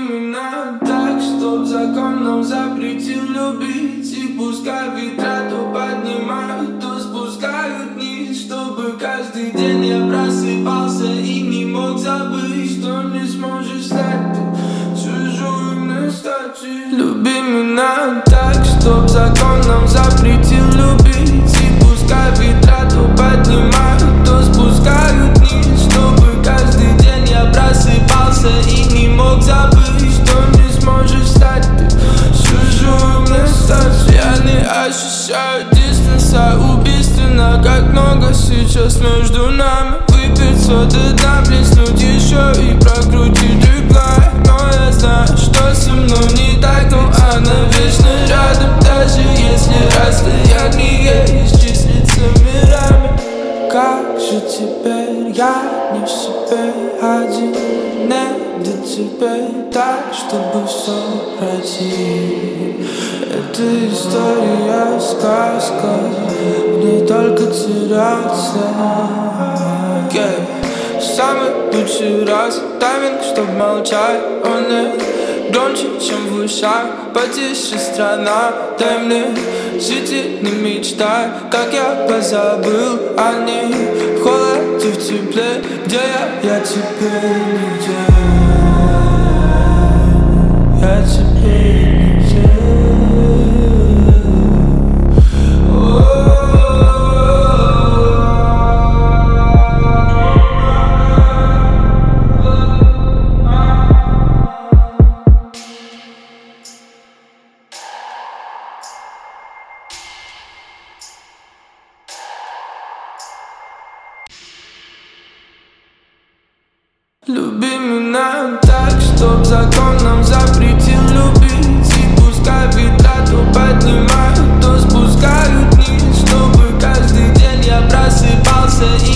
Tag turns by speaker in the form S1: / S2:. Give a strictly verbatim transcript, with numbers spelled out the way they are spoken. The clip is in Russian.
S1: меня так, чтоб закон нам запретил любить. И пускай ветра то поднимают, то спускают вниз, чтобы каждый день я просыпался и не мог забыть, что не сможешь стать ты чужой мне стати. Люби меня так, чтоб закон нам запретил любить. И пускай ветра то поднимают, то спускают вниз, чтобы каждый день я просыпался и не мог забыть, что не сможешь стать ты чужой мне стать. Я не ощущаю дистанса, убийственно, как много сейчас между нами. Выпить соды, дна, плеснуть еще и прокрутить реплай. Но я знаю, что со мной не так, но она вечно рядом, даже если расстояние не исчислится мирами. Как же теперь я не в себе один, не до тебя так, чтобы все пройти. Это история, сказка, в ней только теряться. Yeah. Самый лучший раз тайминг, чтоб молчать, он не громче, чем в ушах. Потише страна, дай мне жить и не мечтай, как я позабыл о ней. В холоде, в тепле, где я, я теперь нигде. Я теперь нигде. Люби меня так, чтоб закон нам запретил любить. И пускай ветра то поднимают, то спускают вниз, чтобы каждый день я просыпался и